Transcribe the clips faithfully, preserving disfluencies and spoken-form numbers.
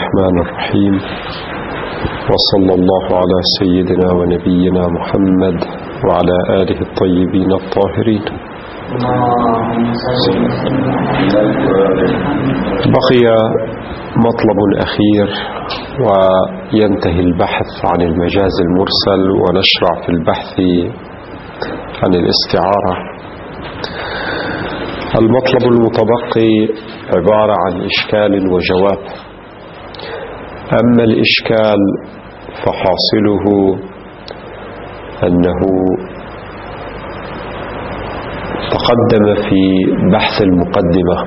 الرحمن الرحيم، وصلى الله على سيدنا ونبينا محمد وعلى آله الطيبين الطاهرين. بقي مطلب أخير وينتهي البحث عن المجاز المرسل ونشرع في البحث عن الاستعارة. المطلب المتبقي عبارة عن إشكال وجواب. أما الإشكال فحاصله أنه تقدم في بحث المقدمة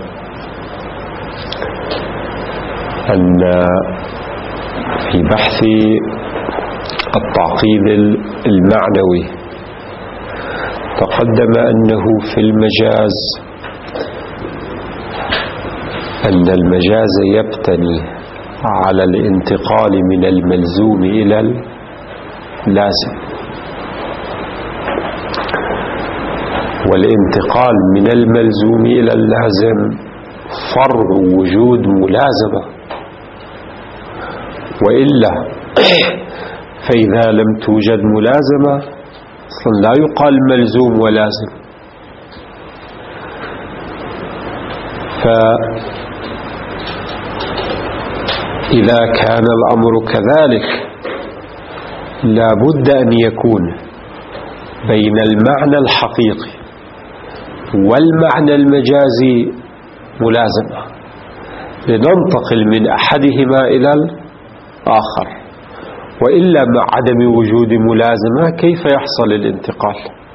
أن في بحث التعقيد المعنوي تقدم أنه في المجاز أن المجاز يبتني على الانتقال من الملزوم إلى اللازم، والانتقال من الملزوم إلى اللازم فرع وجود ملازمة، وإلا فإذا لم توجد ملازمة أصلا لا يقال ملزوم ولازم. فإذا كان الأمر كذلك لا بد أن يكون بين المعنى الحقيقي والمعنى المجازي ملازمة لننتقل من أحدهما إلى الآخر، وإلا مع عدم وجود ملازمة كيف يحصل الانتقال؟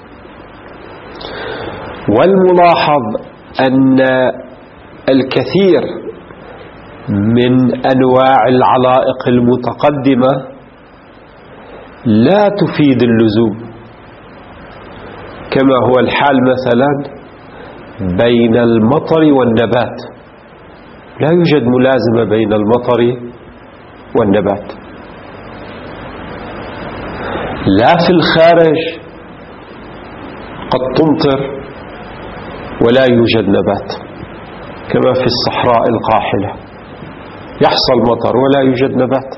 والملاحظ أن الكثير من أنواع العلائق المتقدمة لا تفيد اللزوم، كما هو الحال مثلا بين المطر والنبات، لا يوجد ملازمة بين المطر والنبات. لا في الخارج قد تمطر ولا يوجد نبات، كما في الصحراء القاحلة يحصل مطر ولا يوجد نبات،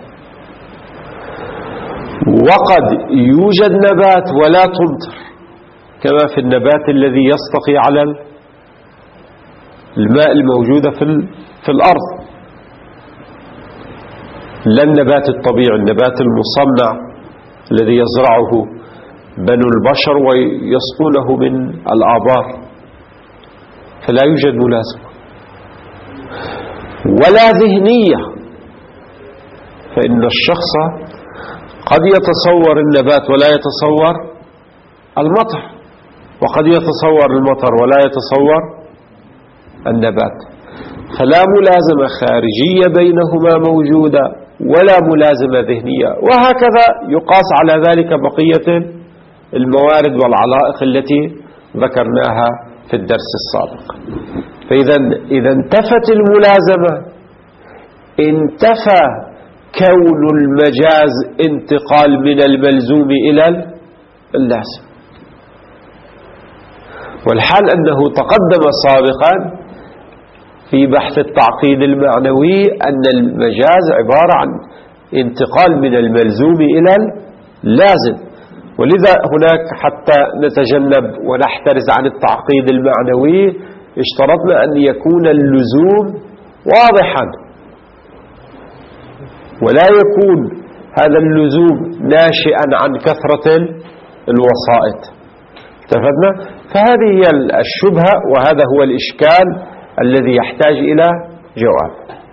وقد يوجد نبات ولا تمطر، كما في النبات الذي يستقي على الماء الموجودة في في الأرض، لا النبات الطبيعي، النبات المصنع الذي يزرعه بنو البشر ويسقونه من الآبار، فلا يوجد ملازمة. ولا ذهنية، فإن الشخص قد يتصور النبات ولا يتصور المطر، وقد يتصور المطر ولا يتصور النبات، فلا ملازمة خارجية بينهما موجودة ولا ملازمة ذهنية. وهكذا يقاس على ذلك بقية الموارد والعلائق التي ذكرناها في الدرس السابق. فإذا إذا انتفت الملازمة انتفى كون المجاز انتقال من الملزوم إلى اللازم. والحال أنه تقدم سابقا في بحث التعقيد المعنوي أن المجاز عبارة عن انتقال من الملزوم إلى اللازم، ولذا هناك حتى نتجنب ونحترز عن التعقيد المعنوي اشترطنا أن يكون اللزوم واضحا، ولا يكون هذا اللزوم ناشئا عن كثرة الوسائط. اتفقنا؟ فهذه هي الشبهة وهذا هو الإشكال الذي يحتاج إلى جواب.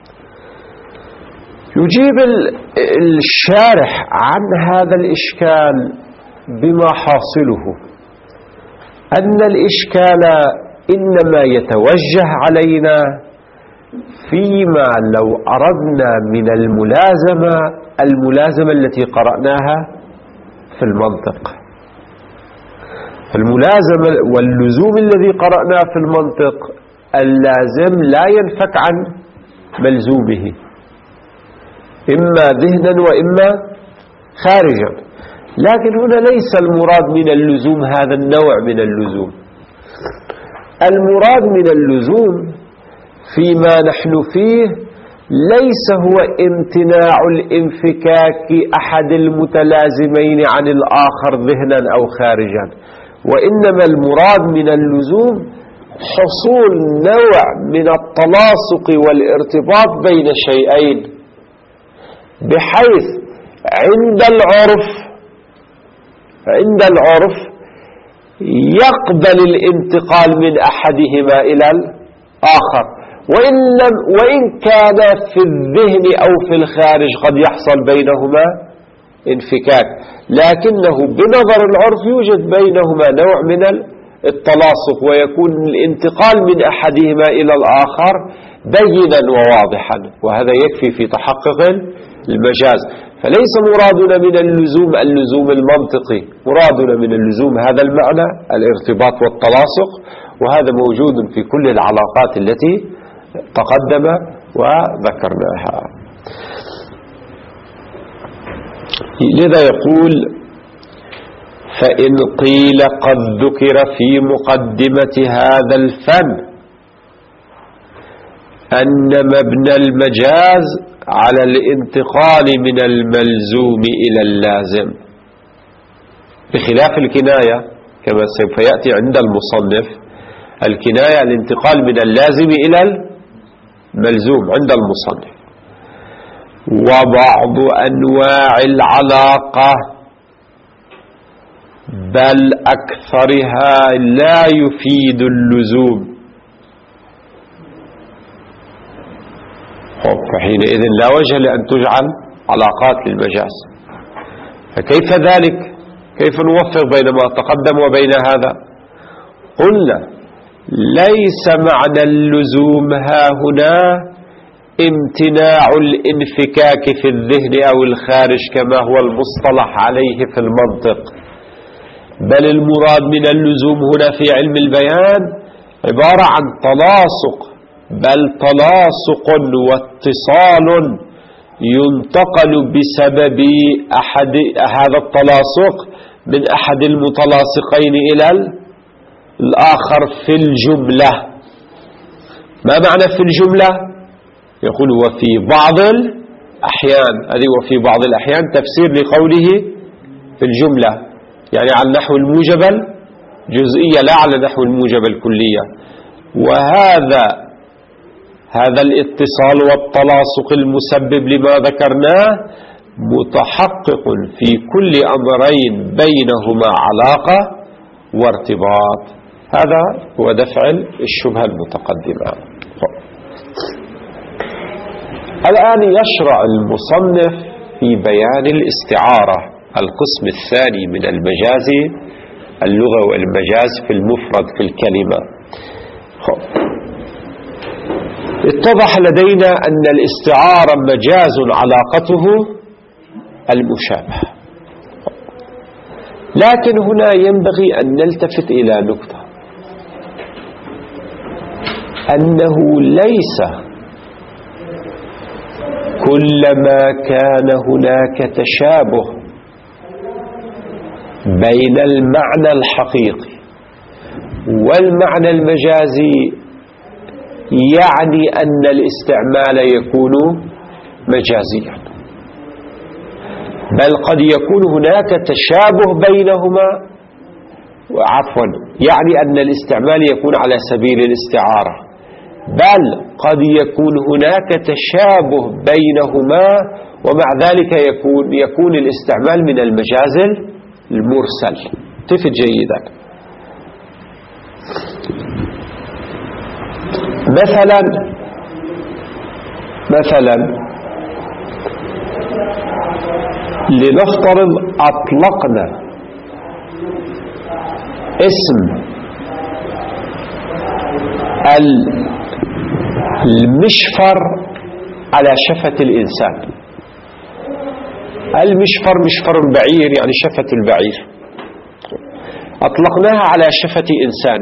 يجيب الشارح عن هذا الإشكال بما حاصله أن الإشكال إنما يتوجه علينا فيما لو أردنا من الملازمة الملازمة التي قرأناها في المنطق. الملازمة واللزوم الذي قرأناه في المنطق اللازم لا ينفك عن ملزومه، إما ذهنا وإما خارجا. لكن هنا ليس المراد من اللزوم هذا النوع من اللزوم، المراد من اللزوم فيما نحن فيه ليس هو امتناع الانفكاك أحد المتلازمين عن الآخر ذهنا أو خارجا، وإنما المراد من اللزوم حصول نوع من التلاصق والارتباط بين شيئين، بحيث عند العرف عند العرف يقبل الانتقال من أحدهما إلى الآخر، وإن, وإن كان في الذهن أو في الخارج قد يحصل بينهما انفكاك، لكنه بنظر العرف يوجد بينهما نوع من التلاصق، ويكون الانتقال من أحدهما إلى الآخر بينا وواضحا، وهذا يكفي في تحقق المجاز. فليس مرادنا من اللزوم اللزوم المنطقي، مرادنا من اللزوم هذا المعنى الارتباط والتلاصق، وهذا موجود في كل العلاقات التي تقدم وذكرناها. لذا يقول: فإن قيل قد ذكر في مقدمة هذا الفن أن مبنى المجاز على الانتقال من الملزوم إلى اللازم، بخلاف الكناية كما سوف يأتي عند المصنف. الكناية الانتقال من اللازم إلى الملزوم عند المصنف. وبعض أنواع العلاقة بل أكثرها لا يفيد اللزوم، فحينئذ لا وجه لأن تجعل علاقات للمجاز. فكيف ذلك؟ كيف نوفق بين ما تقدم وبين هذا؟ قلنا: ليس معنى اللزوم ها هنا امتناع الانفكاك في الذهن أو الخارج كما هو المصطلح عليه في المنطق، بل المراد من اللزوم هنا في علم البيان عبارة عن تلاصق، بل تلاصق واتصال ينتقل بسبب أحد هذا التلاصق من أحد المتلاصقين إلى الآخر في الجملة. ما معنى في الجملة؟ يقول: وفي بعض الأحيان. هذه وفي بعض الأحيان تفسير لقوله في الجملة، يعني على النحو الموجب الجزئية لا على النحو الموجب الكلية. وهذا هذا الاتصال والتلاصق المسبب لما ذكرناه متحقق في كل أمرين بينهما علاقة وارتباط. هذا هو دفع الشبهة المتقدمة. الآن يشرع المصنف في بيان الاستعارة، القسم الثاني من المجاز، اللغة والمجاز في المفرد في الكلمة. اتضح لدينا أن الاستعارة مجاز علاقته المشابهة، لكن هنا ينبغي أن نلتفت إلى نقطة، أنه ليس كلما كان هناك تشابه بين المعنى الحقيقي والمعنى المجازي يعني أن الاستعمال يكون مجازيا، بل قد يكون هناك تشابه بينهما، عفوا يعني أن الاستعمال يكون على سبيل الاستعارة، بل قد يكون هناك تشابه بينهما ومع ذلك يكون يكون الاستعمال من المجاز المرسل. تفت جيدا. مثلا مثلا لنفترض أطلقنا اسم المشفر على شفة الإنسان. المشفر مشفر البعير يعني شفة البعير، أطلقناها على شفة إنسان،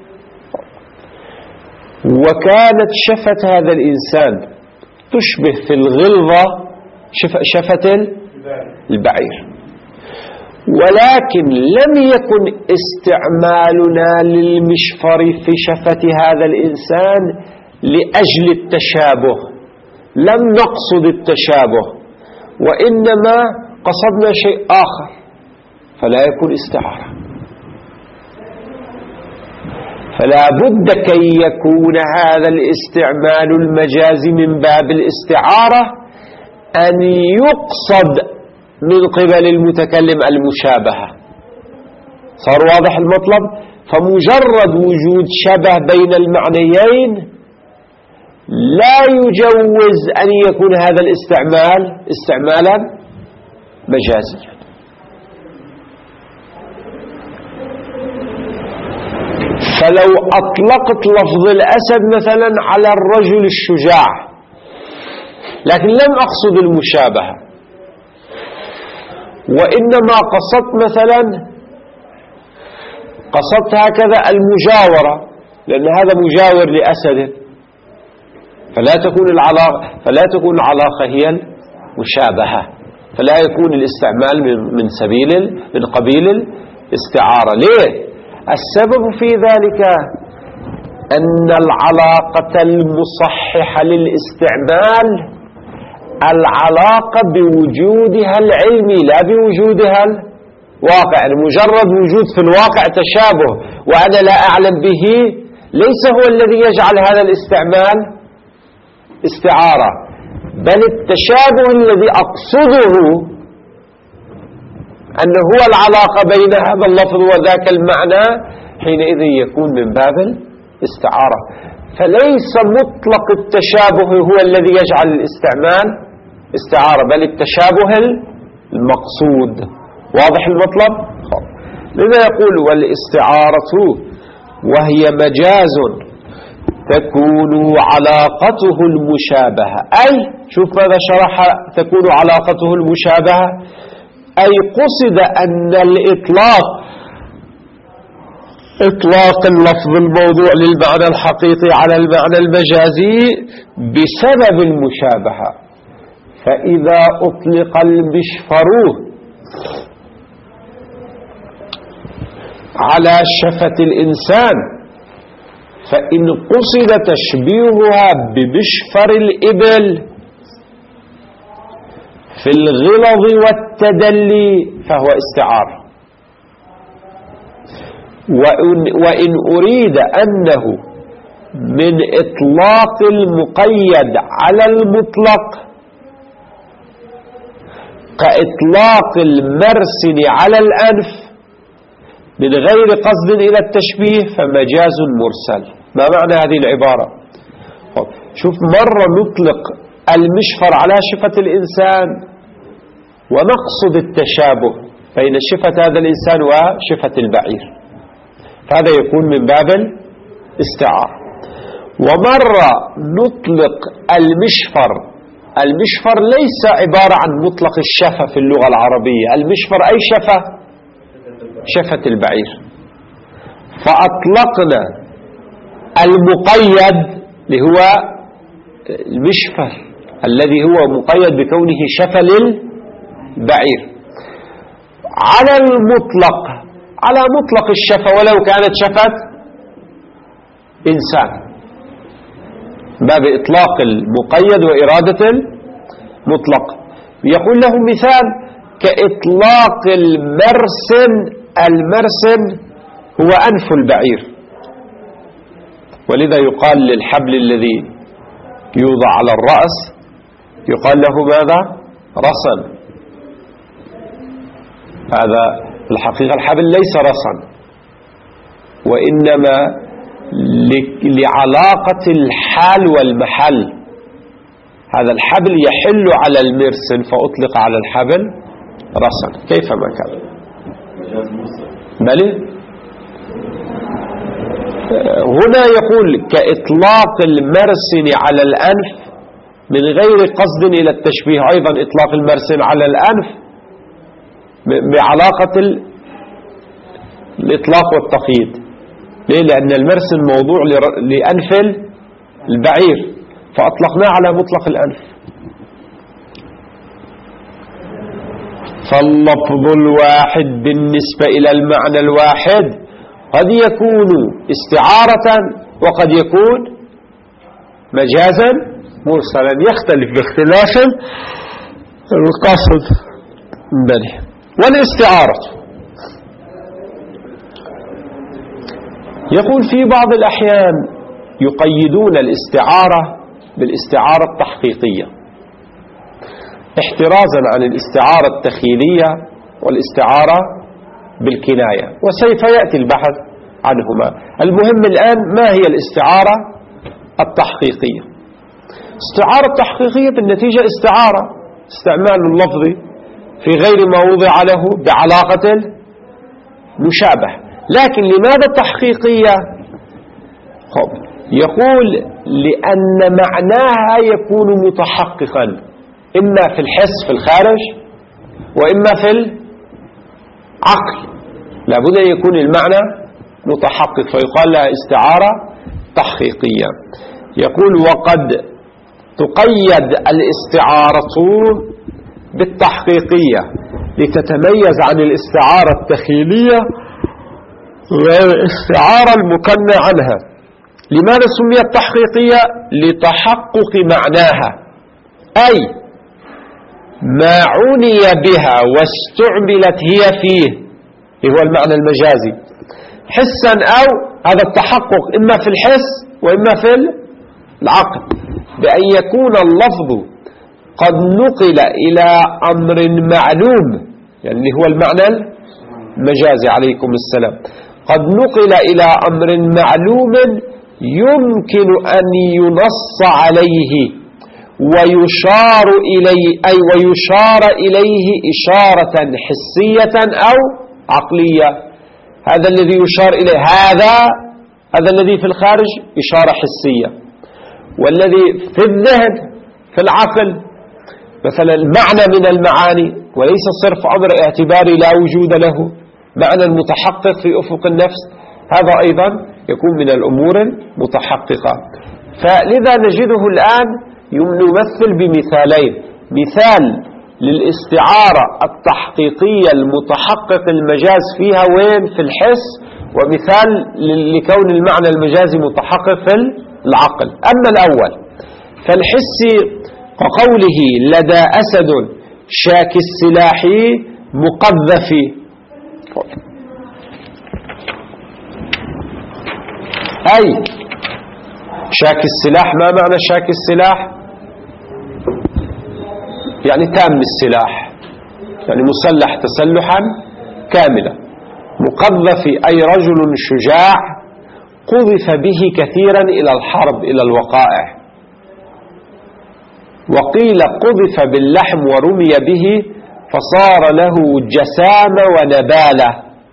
وكانت شفة هذا الإنسان تشبه في الغلظة شفة البعير، ولكن لم يكن استعمالنا للمشفر في شفة هذا الإنسان لأجل التشابه، لم نقصد التشابه وإنما قصدنا شيء آخر فلا يكون استعارة. فلا بد كي يكون هذا الاستعمال المجازي من باب الاستعارة أن يقصد من قبل المتكلم المشابهة. صار واضح المطلب؟ فمجرد وجود شبه بين المعنيين لا يجوز أن يكون هذا الاستعمال استعمالا مجازيا. فلو أطلقت لفظ الأسد مثلا على الرجل الشجاع لكن لم أقصد المشابهة وإنما قصدت مثلا قصدت هكذا المجاورة لأن هذا مجاور لأسد فلا تكون العلاقة فلا تكون العلاقة هي المشابهة فلا يكون الاستعمال من من سبيل من قبيل الاستعارة. ليه؟ السبب في ذلك أن العلاقة المصححة للاستعمال العلاقة بوجودها العلمي لا بوجودها الواقع. مجرد وجود في الواقع تشابه وأنا لا أعلم به ليس هو الذي يجعل هذا الاستعمال استعارة، بل التشابه الذي أقصده أنه هو العلاقة بين هذا اللفظ وذاك المعنى حينئذ يكون من باب الاستعارة. فليس مطلق التشابه هو الذي يجعل الاستعمال استعارة بل التشابه المقصود. واضح المطلب؟ لذا يقول والاستعارة وهي مجاز تكون علاقته المشابهة. أي شوف ماذا شرح تكون علاقته المشابهة، أي قصد أن الإطلاق إطلاق اللفظ الموضوع للمعنى الحقيقي على المعنى المجازي بسبب المشابهة. فإذا أطلق المشفر على شفة الإنسان فإن قصد تشبيهها بمشفر الإبل في الغلظ والتدلي فهو استعارة. وإن أريد أنه من إطلاق المقيد على المطلق كإطلاق المرسن على الأنف من غير قصد إلى التشبيه فمجاز مرسل. ما معنى هذه العبارة؟ شوف مرة نطلق المشفر على شفة الإنسان ونقصد التشابه بين شفة هذا الإنسان وشفة البعير فهذا يكون من باب الاستعارة. ومرة نطلق المشفر المشفر ليس عبارة عن مطلق الشفة في اللغة العربية. المشفر أي شفة؟ شفة البعير. فأطلقنا المقيد اللي هو المشفر الذي هو مقيد بكونه شفة للبعير على المطلق على مطلق الشفة ولو كانت شفة إنسان باب إطلاق المقيد وإرادة المطلق. يقول له مثال كإطلاق المرسن المرسن هو أنف البعير ولذا يقال للحبل الذي يوضع على الرأس يقال له ماذا؟ رسن. هذا الحقيقة الحبل ليس رسن وإنما لعلاقة الحال والمحل. هذا الحبل يحل على المرسن فأطلق على الحبل رسن كيفما كان. بل هنا يقول كإطلاق المرسن على الأنف من غير قصد إلى التشبيه. أيضا إطلاق المرسن على الأنف بعلاقة الإطلاق والتقييد. ليه؟ لأن المرسن موضوع لأنف البعير فأطلقناه على مطلق الأنف. فاللفظ الواحد بالنسبة إلى المعنى الواحد قد يكون استعارة وقد يكون مجازا مرسلا يختلف باختلاف القصد بله. والاستعارة يقول في بعض الأحيان يقيدون الاستعارة بالاستعارة التحقيقية احترازا عن الاستعارة التخيلية والاستعارة بالكناية، وسوف يأتي البحث عنهما. المهم الآن ما هي الاستعارة التحقيقية؟ الاستعارة التحقيقية بالنتيجة استعارة، استعمال اللفظ في غير ما وضع له بعلاقة المشابه. لكن لماذا التحقيقية؟ يقول لأن معناها يكون متحققا إما في الحس في الخارج وإما في العقل، لابد أن يكون المعنى متحقق، فيقال لها استعارة تحقيقية. يقول وقد تقيد الاستعارة بالتحقيقية لتتميز عن الاستعارة التخيلية والاستعارة المكنى عنها. لماذا سميت تحقيقية؟ لتحقق معناها، أي ما عني بها واستعملت هي فيه، هو المعنى المجازي حسا، أو هذا التحقق إما في الحس وإما في العقل، بأن يكون اللفظ قد نقل إلى أمر معلوم، يعني هو المعنى المجازي عليكم السلام، قد نقل إلى أمر معلوم يمكن أن ينص عليه ويشار إليه، أي ويشار إليه إشارة حسية أو عقلية. هذا الذي يشار إليه هذا هذا الذي في الخارج إشارة حسية، والذي في الذهن في العقل مثلا معنى من المعاني، وليس صرف أمر اعتباري لا وجود له، معنى المتحقق في أفق النفس، هذا أيضا يكون من الأمور المتحققة. فلذا نجده الآن نمثل بمثالين، مثال للاستعارة التحقيقية المتحقق المجاز فيها وين في الحس، ومثال لكون المعنى المجازي متحقق في العقل. أما الأول فالحسي كقوله لدى أسد شاك السلاح مقذف، أي شاك السلاح. ما معنى شاك السلاح؟ يعني تام السلاح، يعني مسلح تسلحا كاملا. مقذف أي رجل شجاع قذف به كثيرا إلى الحرب إلى الوقائع. وقيل قذف باللحم ورمي به فصار له جسامة ونبالة.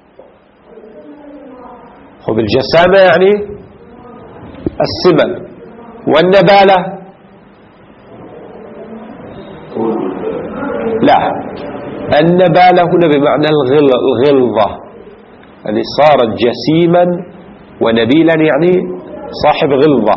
وبالجسامة يعني السمن، والنبالة لا، النبالة هنا بمعنى الغلظة، يعني صارت جسيما ونبيلا يعني صاحب غلظة،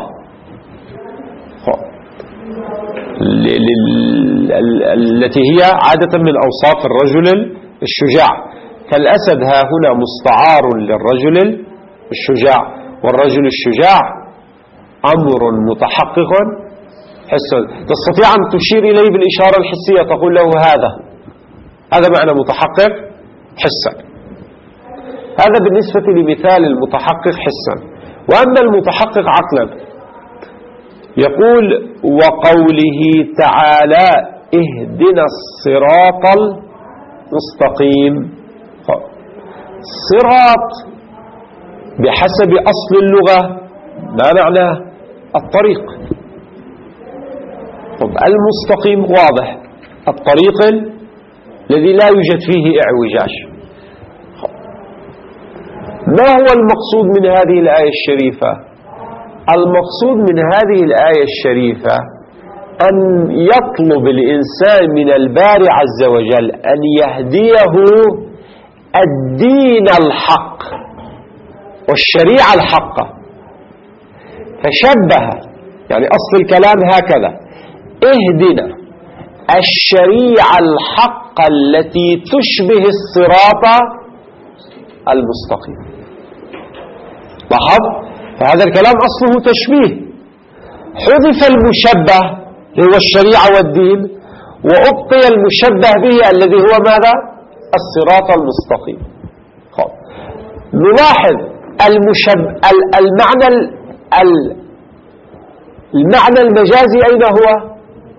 التي هي عادة من أوصاف الرجل الشجاع. فالأسد ها هنا مستعار للرجل الشجاع، والرجل الشجاع أمر متحقق حسا، تستطيع أن تشير إليه بالإشارة الحسية، تقول له هذا هذا معنى متحقق حسا. هذا بالنسبة لمثال المتحقق حسا. وأما المتحقق عقلا يقول وقوله تعالى اهدنا الصراط المستقيم. صراط بحسب أصل اللغة ما معنى الطريق؟ المستقيم واضح، الطريق الذي لا يوجد فيه اعوجاج. ما هو المقصود من هذه الآية الشريفة؟ المقصود من هذه الآية الشريفة أن يطلب الإنسان من الباري عز وجل أن يهديه الدين الحق والشريعة الحقة، فشبه يعني أصل الكلام هكذا: اهدنا الشريعة الحقة التي تشبه الصراط المستقيم. لاحظ؟ فهذا الكلام أصله تشبيه، حذف المشبه اللي هو الشريعة والدين، وأبقي المشبه به الذي هو ماذا؟ الصراط المستقيم. خب. نلاحظ المشب... المعنى ال... المعنى المجازي أين هو؟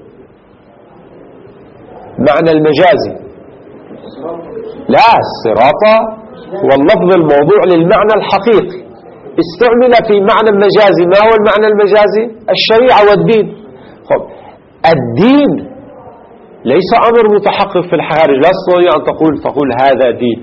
معنى المجازي لا، الصراط هو اللفظ الموضوع للمعنى الحقيقي، استعمل في معنى مجازي. ما هو المعنى المجازي؟ الشريعة والدين. خب. الدين ليس أمر متحقق في الخارج، لا تستطيع أن تقول تقول هذا دين،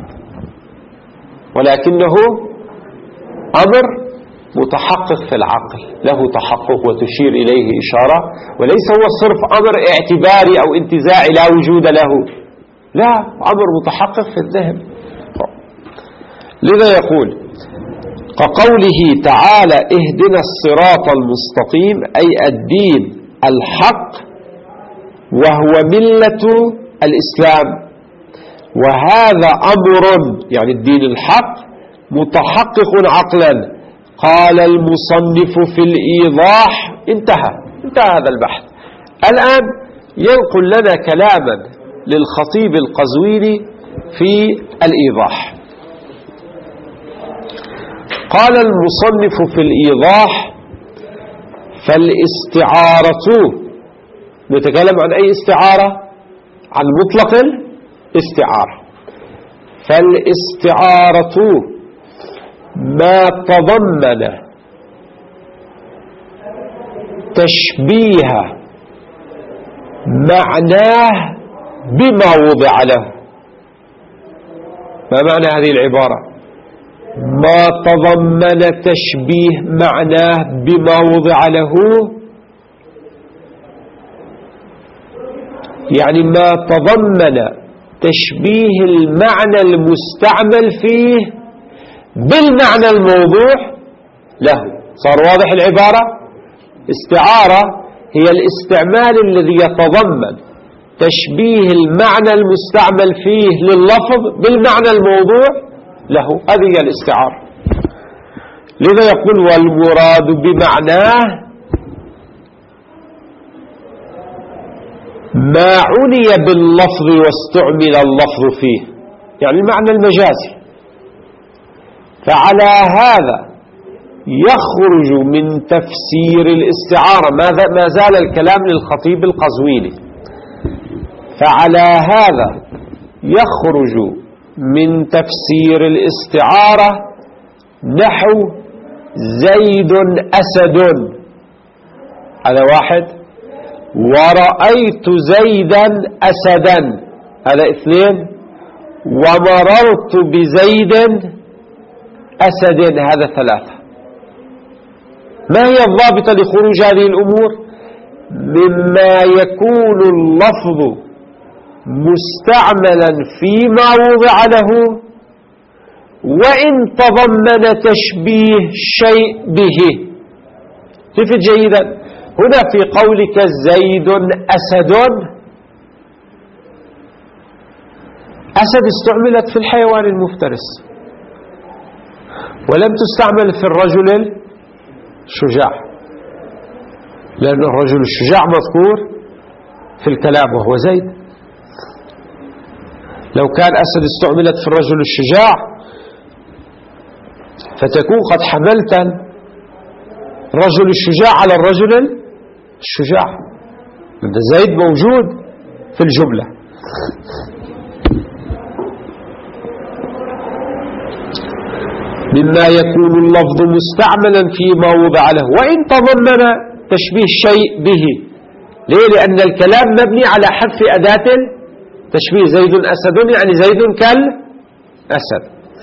ولكنه أمر متحقق في العقل، له تحقق وتشير إليه إشارة، وليس هو صرف أمر اعتباري أو انتزاعي لا وجود له، لا، أمر متحقق في الذهن. لذا يقول كقوله تعالى اهدنا الصراط المستقيم، أي الدين الحق وهو ملة الإسلام، وهذا أمر يعني الدين الحق متحقق عقلا. قال المصنف في الإيضاح. انتهى انتهى هذا البحث. الآن ينقل لنا كلاما للخطيب القزويني في الإيضاح. قال المصنف في الإيضاح فالاستعارة، نتكلم عن أي استعارة؟ عن مطلق الاستعارة. فالاستعارة ما تضمن تشبيه معناه بما وضع له. ما معنى هذه العبارة؟ ما تضمن تشبيه معناه بما وضع له، يعني ما تضمن تشبيه المعنى المستعمل فيه بالمعنى الموضوع له. صار واضح العبارة؟ استعارة هي الاستعمال الذي يتضمن تشبيه المعنى المستعمل فيه لللفظ بالمعنى الموضوع له، هذه هي الاستعارة. لذا يقول والمراد بمعناه ما عني باللفظ واستعمل اللفظ فيه، يعني المعنى المجازي. فعلى هذا يخرج من تفسير الاستعارة، ما زال الكلام للخطيب القزويني، فعلى هذا يخرج من تفسير الاستعارة نحو زيد أسد، هذا واحد، ورأيت زيدا أسدا، هذا اثنين، ومررت بزيد أسد، هذا ثلاثة. ما هي الضابطة لخروج هذه الأمور؟ مما يكون اللفظ مستعملا فيما وضع له وإن تضمن تشبيه شيء به. تفت جيدا هنا في قولك زيد أسد، أسد استعملت في الحيوان المفترس ولم تستعمل في الرجل الشجاع، لأن الرجل الشجاع مذكور في الكلام وهو زيد. لو كان أسد استعملت في الرجل الشجاع فتكون قد حملت الرجل الشجاع على الرجل الشجاع، لأن زيد موجود في الجملة. مما يكون اللفظ مستعملا فيما وضع له وإن تضمن تشبيه شيء به. ليه؟ لأن الكلام مبني على حذف أداة تشبيه. زيد أسد يعني زيد كالأسد،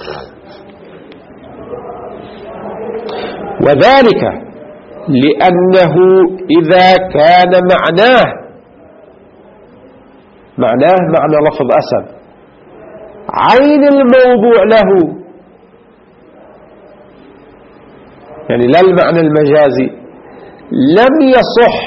وذلك لأنه إذا كان معناه معناه معنى لفظ أسد عين الموضوع له، يعني لا المعنى المجازي، لم يصح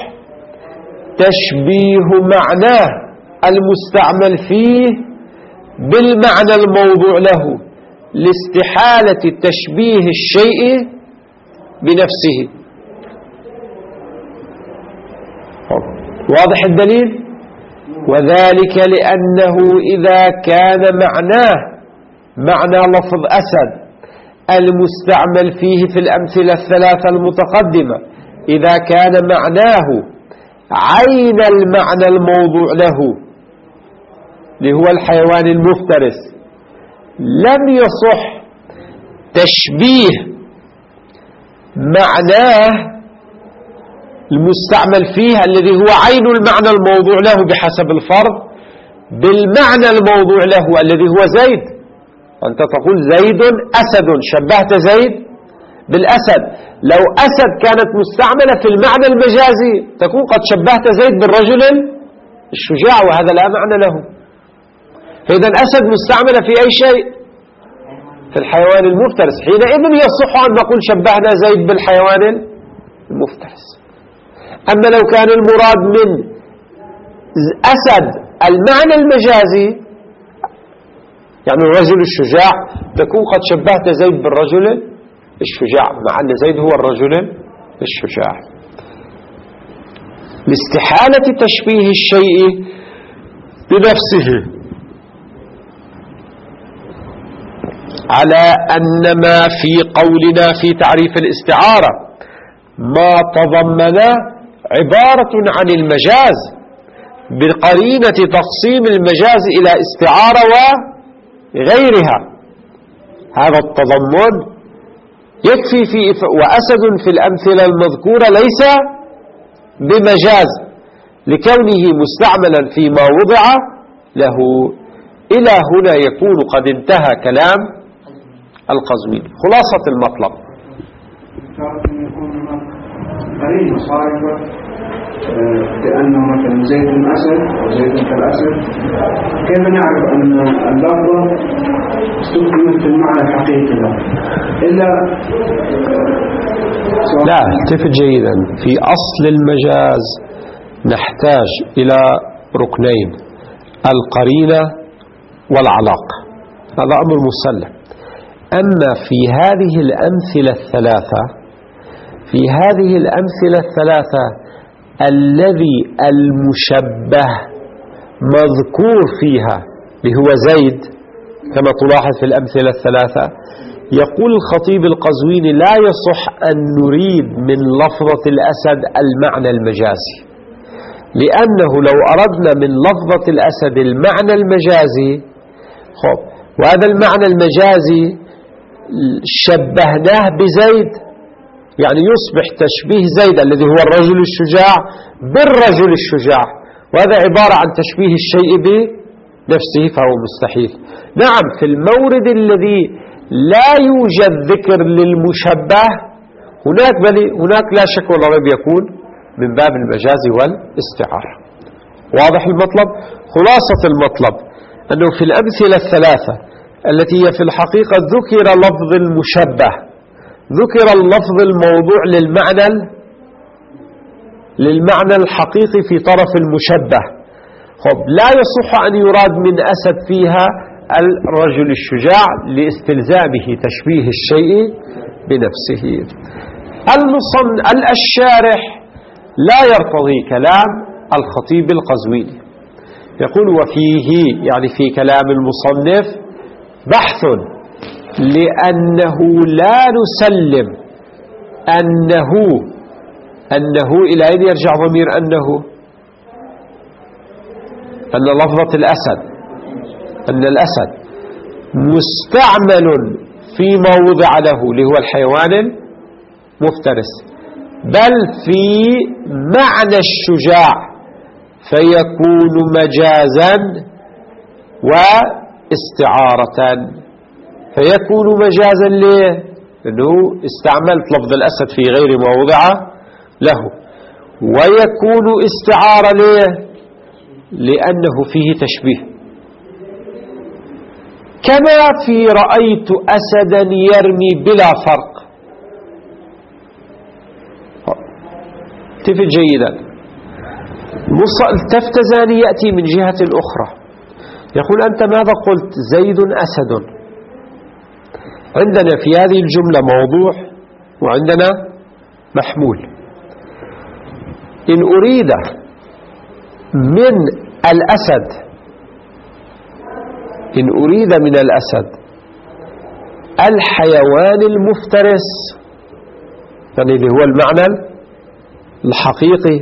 تشبيه معناه المستعمل فيه بالمعنى الموضوع له لاستحالة تشبيه الشيء بنفسه. واضح الدليل؟ وذلك لأنه إذا كان معناه معنى لفظ أسد المستعمل فيه في الأمثلة الثلاثة المتقدمة، إذا كان معناه عين المعنى الموضوع له اللي هو الحيوان المفترس، لم يصح تشبيه معناه المستعمل فيه الذي هو عين المعنى الموضوع له بحسب الفرض بالمعنى الموضوع له الذي هو زيد. أنت تقول زيد أسد، شبهت زيد بالأسد. لو أسد كانت مستعملة في المعنى المجازي تكون قد شبهت زيد بالرجل الشجاع، وهذا لا معنى له. فإذا أسد مستعملة في أي شيء؟ في الحيوان المفترس. حينئذ يصح أن نقول شبهنا زيد بالحيوان المفترس. أما لو كان المراد من أسد المعنى المجازي يعني الرجل الشجاع، تكون قد شبهت زيد بالرجل الشجاع مع أن زيد هو الرجل الشجاع. لاستحالة تشبيه الشيء بنفسه، على أن ما في قولنا في تعريف الاستعارة ما تضمن عبارة عن المجاز بقرينة تقسيم المجاز إلى استعارة وغيرها. هذا التضمن يكفي في وأسد في الأمثلة المذكورة ليس بمجاز لكونه مستعملا فيما وضع له. إلى هنا يكون قد انتهى كلام القزويني. خلاصة المطلب قرينة صارفة لأنه مثلا زيد أسد أو زيد كالأسد، كيف نعرف أن اللفظة استخدمت في المعنى الحقيقي له؟ إلا لا، التفت جيدا. في أصل المجاز نحتاج إلى ركنين: القرينة والعلاقة، هذا أمر مسلم. أما في هذه الأمثلة الثلاثة في هذه الأمثلة الثلاثة الذي المشبه مذكور فيها اللي هو زيد كما تلاحظ في الأمثلة الثلاثة، يقول الخطيب القزويني لا يصح أن نريد من لفظة الأسد المعنى المجازي، لأنه لو أردنا من لفظة الأسد المعنى المجازي خب وهذا المعنى المجازي شبهناه بزيد، يعني يصبح تشبيه زيد الذي هو الرجل الشجاع بالرجل الشجاع، وهذا عبارة عن تشبيه الشيء بنفسه فهو مستحيل. نعم، في المورد الذي لا يوجد ذكر للمشبه هناك بل هناك لا شك ولا ريب يكون من باب المجاز والاستعارة. واضح المطلب؟ خلاصة المطلب أنه في الأمثلة الثلاثة التي هي في الحقيقة ذكر لفظ المشبه، ذكر اللفظ الموضوع للمعنى للمعنى الحقيقي في طرف المشبه. خب لا يصح أن يراد من أسد فيها الرجل الشجاع لاستلزامه تشبيه الشيء بنفسه. المصن الشارح لا يرتضي كلام الخطيب القزويني، يقول وفيه يعني في كلام المصنف بحث، لأنه لا نسلم أنه أنه إلى أين يرجع ضمير أنه أن لفظة الأسد أن الأسد مستعمل فيما وضع له اللي هو الحيوان المفترس، بل في معنى الشجاع فيكون مجازا واستعارة. فيكون مجازا ليه؟ لأنه استعملت لفظ الأسد في غير ما وضع له، ويكون استعارة ليه؟ لأنه فيه تشبيه. كما في رأيت أسدا يرمي بلا فرق. تفت جيدا. التفتزاني يأتي من جهة أخرى، يقول أنت ماذا قلت؟ زيد أسد. عندنا في هذه الجملة موضوع وعندنا محمول. إن أريد من الأسد، إن أريد من الأسد الحيوان المفترس، يعني اللي هو المعنى الحقيقي،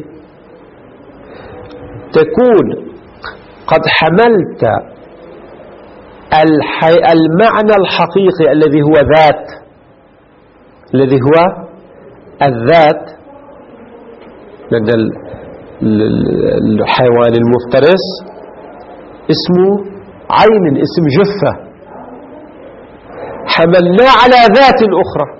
تكون قد حملت المعنى الحقيقي الذي هو ذات، الذي هو الذات، لأن الحيوان المفترس اسمه عين، اسم جثة، حملناه على ذات أخرى،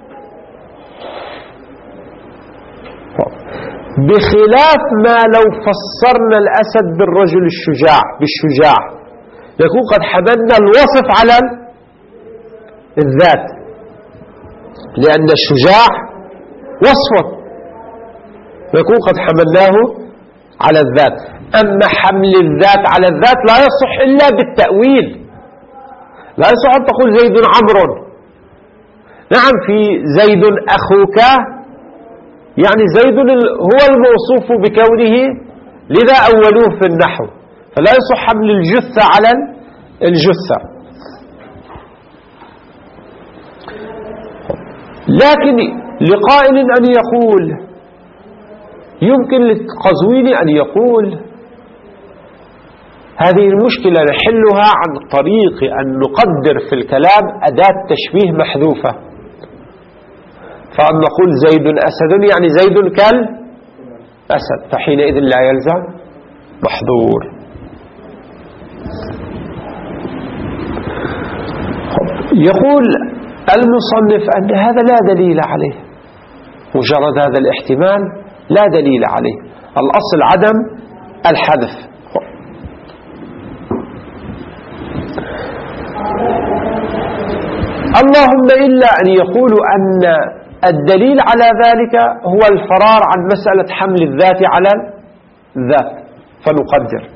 بخلاف ما لو فسرنا الأسد بالرجل الشجاع بالشجاع، يكون قد حملنا الوصف على الذات، لأن الشجاع وصف، يكون قد حملناه على الذات. أما حمل الذات على الذات لا يصح إلا بالتأويل، لا يصح أن تقول زيد عمرو، نعم في زيد أخوك، يعني زيد هو الموصوف بكونه، لذا أولوه في النحو، فلا يصح حمل الجثة على الجثة. لكن لقائل أن يقول، يمكن للقزويني أن يقول هذه المشكلة نحلها عن طريق أن نقدر في الكلام أداة تشبيه محذوفة، فأن نقول زيد أسد يعني زيد كالأسد، فحينئذ لا يلزم محظور. يقول المصنف أن هذا لا دليل عليه، مجرد هذا الاحتمال لا دليل عليه، الأصل عدم الحذف. اللهم إلا أن يقولوا أن الدليل على ذلك هو الفرار عن مسألة حمل الذات على الذات، فنقدر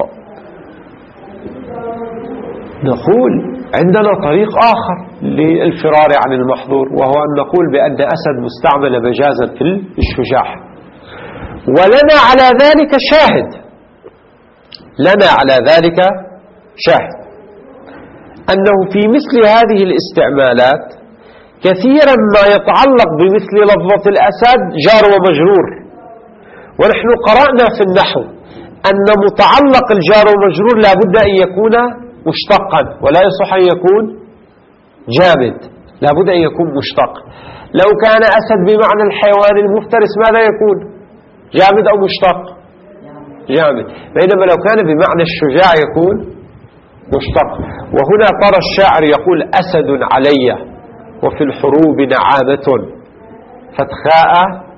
نقول عندنا طريق آخر للفرار عن المحظور، وهو أن نقول بأن أسد مستعمل مجازا في الشجاع، ولنا على ذلك شاهد، لنا على ذلك شاهد أنه في مثل هذه الاستعمالات كثيرا ما يتعلق بمثل لفظة الأسد جار ومجرور، ونحن قرأنا في النحو أن متعلق الجار ومجرور لا بد أن يكون مشتقا، ولا يصح أن يكون جامد، لا بد أن يكون مشتق. لو كان أسد بمعنى الحيوان المفترس ماذا يكون؟ جامد أو مشتق؟ جامد. بينما لو كان بمعنى الشجاع يكون مشتق. وهنا ترى الشاعر يقول أسد علي وفي الحروب نعامة فتخاء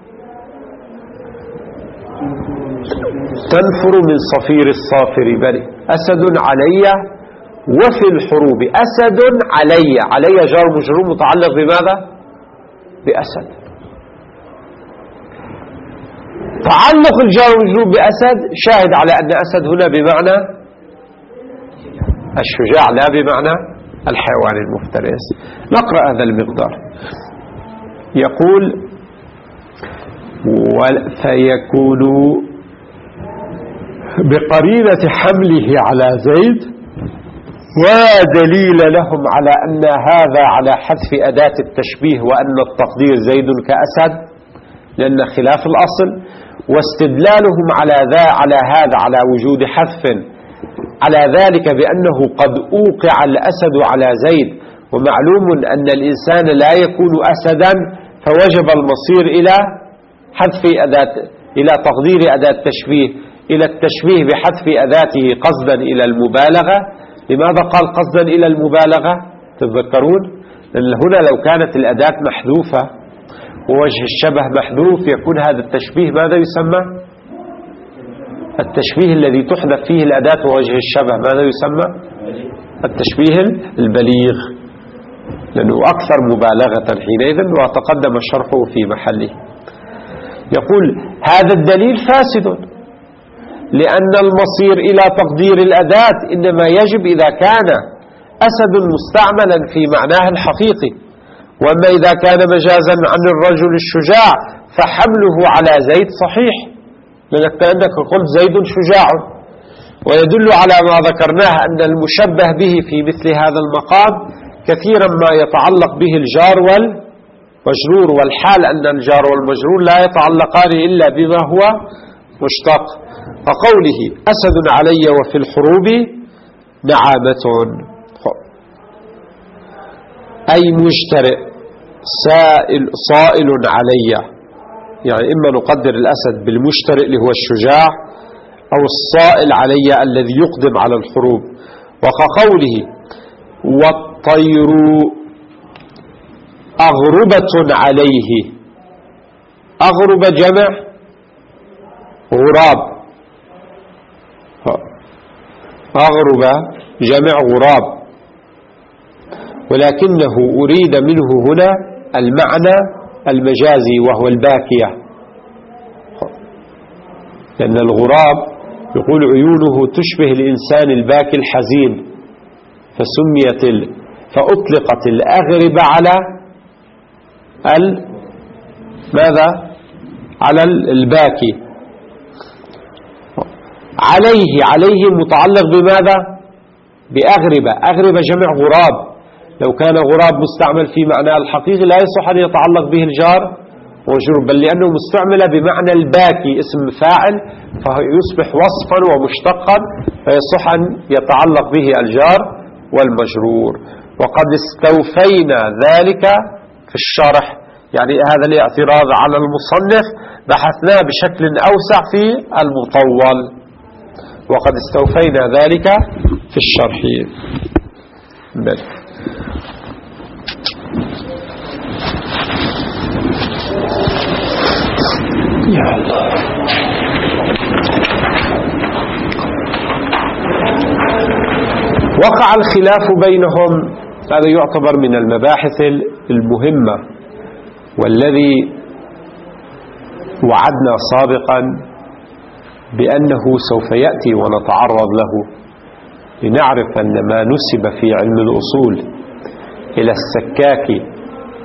تنفر من صفير الصافر بني. أسد علي وفي الحروب، أسد علي، علي جار مجرور متعلق بماذا؟ بأسد. تعلق الجار مجرور بأسد شاهد على أن أسد هنا بمعنى الشجاع لا بمعنى الحيوان المفترس. نقرأ هذا المقدار. يقول فيكون بقرينة حمله على زيد ودليل لهم على أن هذا على حذف أداة التشبيه وأن التقدير زيد كأسد لأن خلاف الأصل، واستدلالهم على ذا على هذا على وجود حذف على ذلك بأنه قد أوقع الأسد على زيد، ومعلوم أن الإنسان لا يكون أسدا فوجب المصير إلى حذف أداة إلى تقدير أداة التشبيه إلى التشبيه بحذف أداته قصدا إلى المبالغة. لماذا قال قصدا إلى المبالغة؟ تتذكرون؟ لأن هنا لو كانت الأداة محذوفة ووجه الشبه محذوف يكون هذا التشبيه ماذا يسمى؟ التشبيه الذي تحذف فيه الأداة ووجه الشبه ماذا يسمى؟ التشبيه البليغ، لأنه أكثر مبالغة حينئذ وتقدم شرحه في محله. يقول هذا الدليل فاسد، لأن المصير إلى تقدير الأداة إنما يجب إذا كان أسد مستعملا في معناه الحقيقي، وأما إذا كان مجازا عن الرجل الشجاع فحمله على زيد صحيح، لأنك كأنك قلت زيد شجاع، ويدل على ما ذكرناه أن المشبه به في مثل هذا المقام كثيرا ما يتعلق به الجار والمجرور، والحال أن الجار والمجرور لا يتعلقان إلا بما هو مشتق. فقوله أسد علي وفي الحروب نعامة، أي مجترئ سائل صائل علي، يعني إما نقدر الأسد بالمجترئ اللي هو الشجاع، أو الصائل علي الذي يقدم على الحروب. وكقوله والطير أغربة عليه، أغرب جمع غراب، أغرب جمع غراب، ولكنه أريد منه هنا المعنى المجازي وهو الباكية، لأن الغراب يقول عيونه تشبه الإنسان الباكي الحزين، فسميت ال... فأطلقت الأغرب على ال... ماذا؟ على الباكي. عليه، عليه متعلق بماذا؟ بأغربة، أغربة جمع غراب، لو كان غراب مستعمل في معنى الحقيقي لا يصح أن يتعلق به الجار ومجرور، بل لأنه مستعمل بمعنى الباكي اسم فاعل فيصبح وصفا ومشتقا، فيصح أن يتعلق به الجار والمجرور. وقد استوفينا ذلك في الشرح، يعني هذا الاعتراض على المصنف بحثناه بشكل أوسع في المطول، وقد استوفينا ذلك في الشرح. بل يا الله. وقع الخلاف بينهم، هذا يعتبر من المباحث المهمة والذي وعدنا سابقا بأنه سوف يأتي ونتعرض له، لنعرف أن ما نسب في علم الأصول إلى السكاكي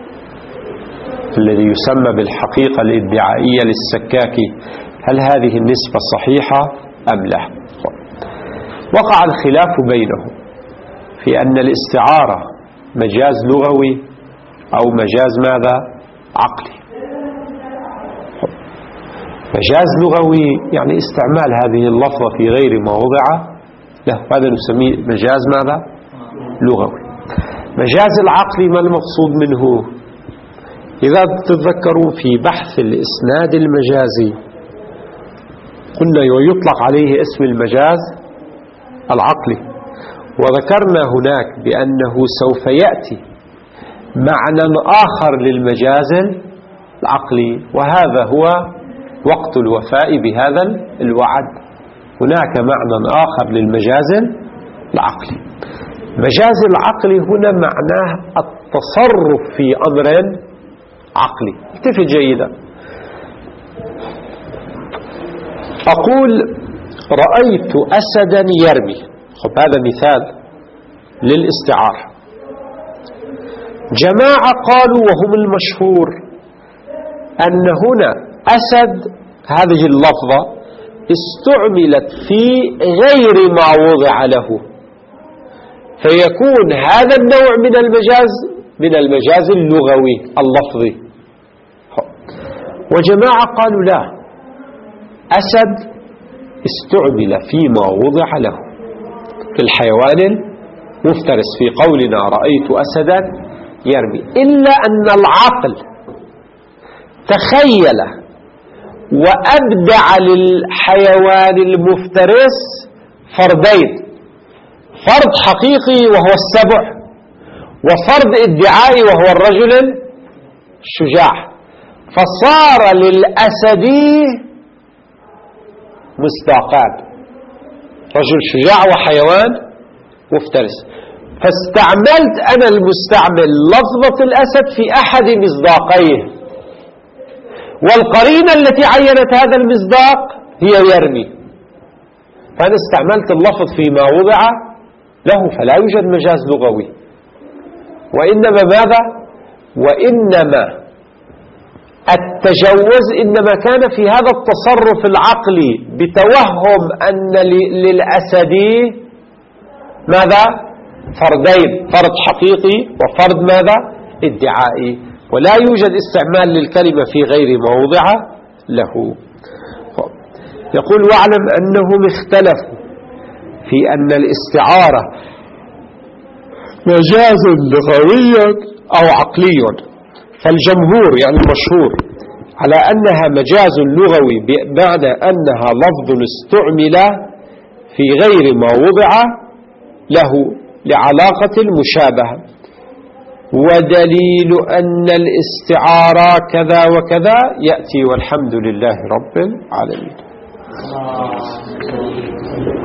الذي يسمى بالحقيقة الادعائية للسكاكي، هل هذه النسبة صحيحة أم لا؟ وقع الخلاف بينهم في أن الاستعارة مجاز لغوي أو مجاز ماذا؟ عقلي. مجاز لغوي يعني استعمال هذه اللفظة في غير ما وضع له، هذا نسميه مجاز ماذا؟ لغوي. مجاز العقلي ما المقصود منه؟ إذا تتذكروا في بحث الإسناد المجازي قلنا ويطلق عليه اسم المجاز العقلي، وذكرنا هناك بأنه سوف يأتي معنى آخر للمجاز العقلي، وهذا هو وقت الوفاء بهذا الوعد. هناك معنى آخر للمجاز العقلي. مجاز العقلي هنا معناه التصرف في أمر عقلي. التفت جيدا، أقول رأيت أسدا يرمي، خب هذا مثال للاستعارة. جماعة قالوا وهم المشهور أن هنا أسد هذه اللفظة استعملت في غير ما وضع له، فيكون هذا النوع من المجاز من المجاز اللغوي اللفظي. وجماعة قالوا لا، أسد استعمل فيما وضع له في الحيوان المفترس، في قولنا رأيت أسدا يرمي، إلا أن العقل تخيل وأبدع للحيوان المفترس فردين، فرد حقيقي وهو السبع، وفرد ادعائي وهو الرجل الشجاع، فصار للأسدي مصداقان، رجل شجاع وحيوان مفترس، فاستعملت أنا المستعمل لفظة الأسد في أحد مصداقيه، والقرينة التي عينت هذا المصداق هي يرمي، فأنا استعملت اللفظ فيما وضع له، فلا يوجد مجاز لغوي، وإنما ماذا؟ وإنما التجوز إنما كان في هذا التصرف العقلي بتوهم أن للأسد ماذا؟ فردين، فرد حقيقي وفرد ماذا؟ ادعائي، ولا يوجد استعمال للكلمة في غير موضعه له. يقول واعلم أنهم اختلفوا في أن الاستعارة مجاز لغوي أو عقلي، فالجمهور يعني المشهور على أنها مجاز لغوي بمعنى أنها لفظ استعمل في غير ما وضع له لعلاقة المشابهة، ودليل أن الاستعارة كذا وكذا يأتي والحمد لله رب العالمين.